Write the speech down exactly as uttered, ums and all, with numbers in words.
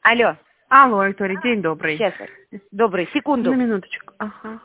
Алло. Алло, Виктория, день добрый. Сейчас. Добрый, секунду. На минуточку. Ага.